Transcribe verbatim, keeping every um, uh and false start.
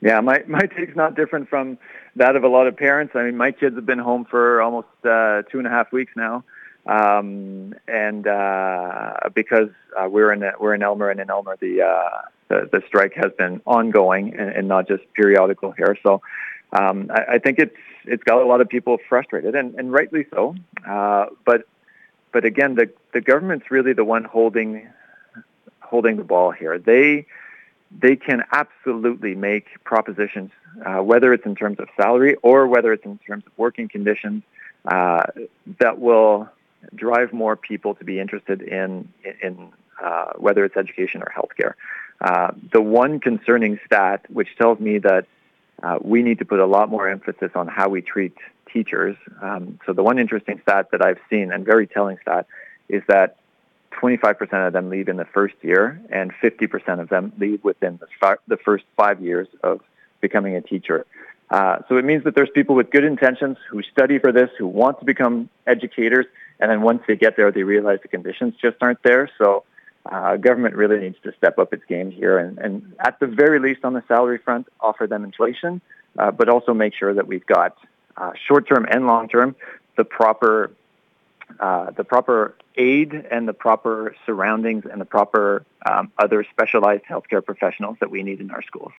Yeah, my, my take's not different from that of a lot of parents. I mean, my kids have been home for almost uh, two and a half weeks now, um, and uh, because uh, we're in we're in Elmer, and in Elmer the uh, the, the strike has been ongoing and, and not just periodical here. So um, I, I think it's it's got a lot of people frustrated, and, and rightly so. Uh, but but again, the the government's really the one holding holding the ball here. They They can absolutely make propositions, uh, whether it's in terms of salary or whether it's in terms of working conditions, uh, that will drive more people to be interested in in uh, whether it's education or healthcare. Uh, the one concerning stat, which tells me that uh, we need to put a lot more emphasis on how we treat teachers. Um, so the one interesting stat that I've seen, and very telling stat, is that twenty-five percent of them leave in the first year, and fifty percent of them leave within the, fi- the first five years of becoming a teacher. Uh, so it means that there's people with good intentions who study for this, who want to become educators, and then once they get there, they realize the conditions just aren't there. So uh, government really needs to step up its game here, and, and at the very least on the salary front, offer them inflation, uh, but also make sure that we've got uh, short-term and long-term the proper Uh, the proper aid and the proper surroundings and the proper um, other specialized healthcare professionals that we need in our schools.